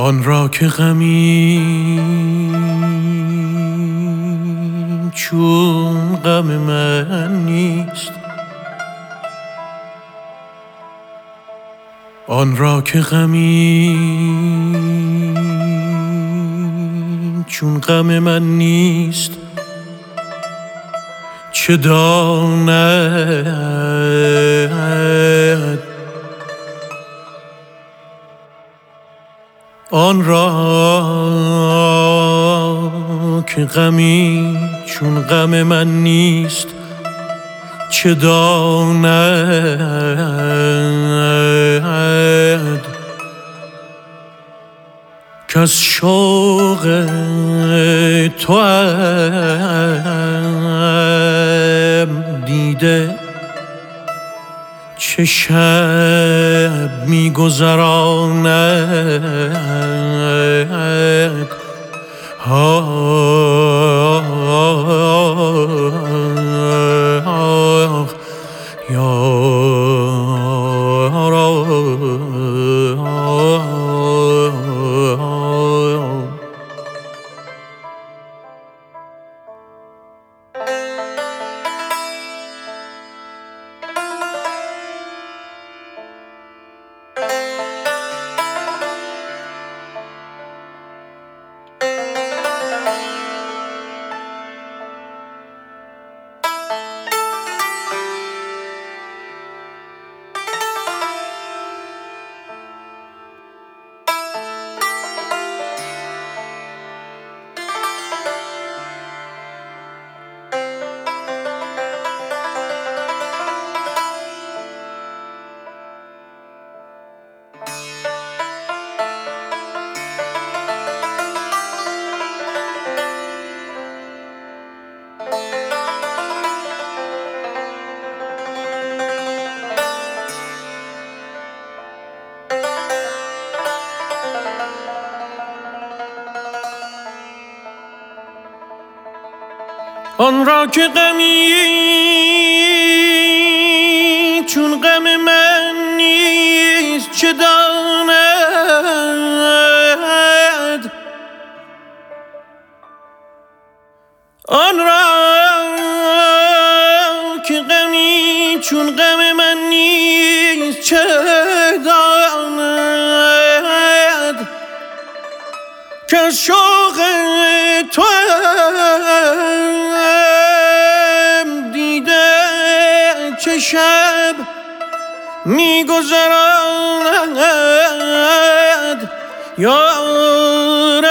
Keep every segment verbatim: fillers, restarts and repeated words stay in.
آن را که غمی چون غم من نیست، آن را که غمی چون غم من نیست، چه داند آن را که غمی چون غم من نیست، چه داند کز شوق توام دیده چه شب می گذراند. آه یارا آن را که غمی چون غم من نیست، چه داند آن را که غمی چون غم من نیست، چه داند که شوق تو چه شب می گذراند. یار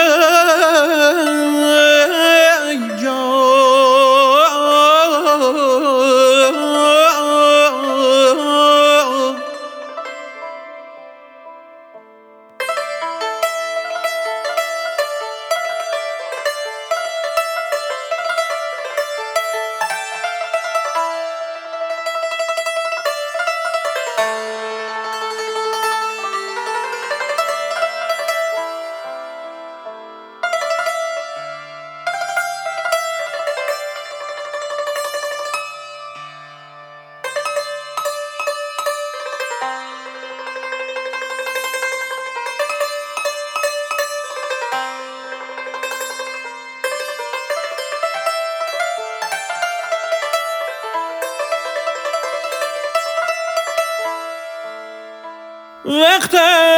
وقت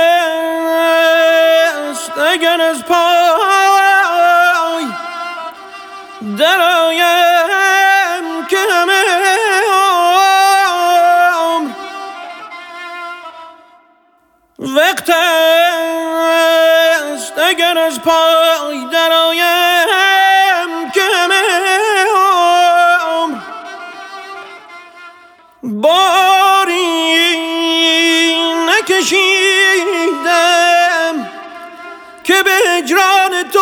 است اگر از پای درآیم که همه عمر، وقت است اگر از پای درآیم که همه عمر باری کشیدم که به هجران تو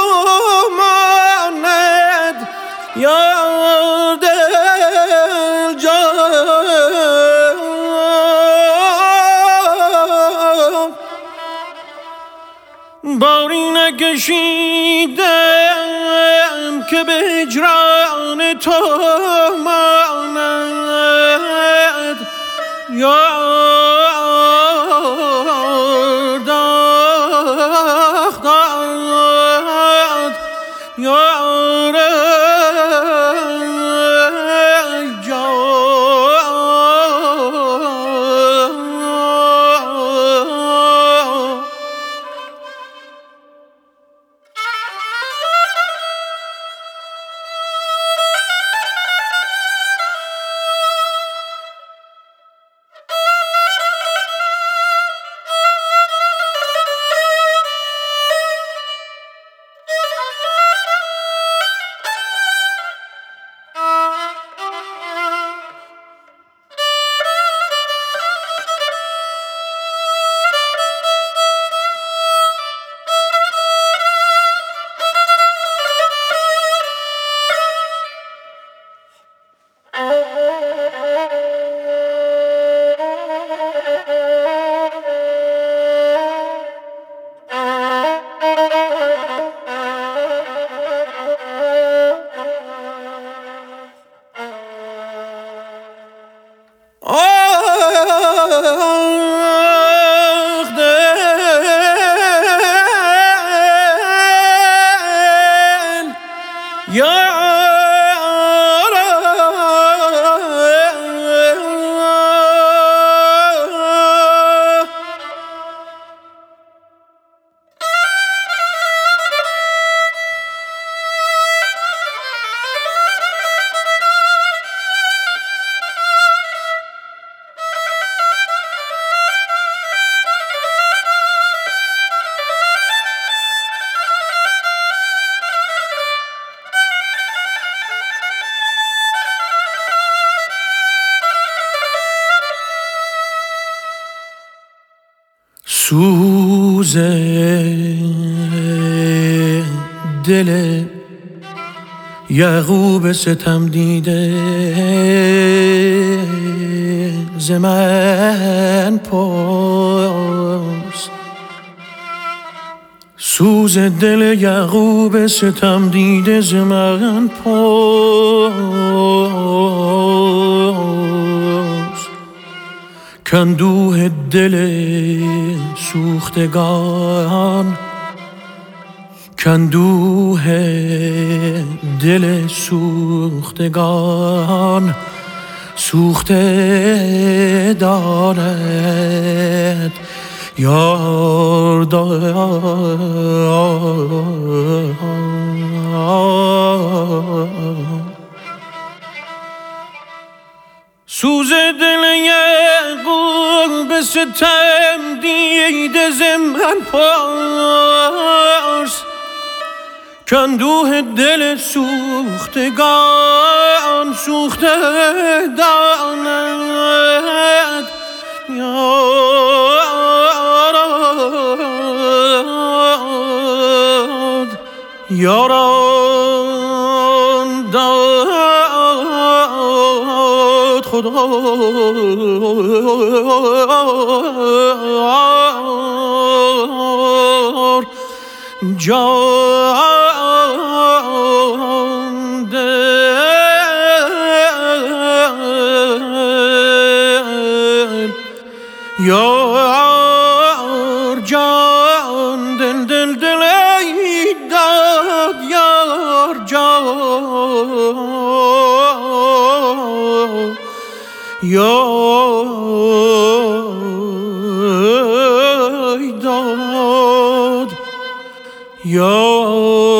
ماند. یا دل جان باری نکشیدم که به هجران تو ماند. یا سوز دل یعقوب ستم دیده ز من پرس. سوز دل یعقوب ستم دیده ز من پرس. کاندوه دل سوختگان کاندوه دل سوختگان سوخته دارد یار دارد. سوز دل یعقوب ستم دیده ز من پرس. کاندوه دل سوختگان سوخته داند یاران یاران داد خدا جان دل یار جان دل دل دل ای داد یار جان یار داد یار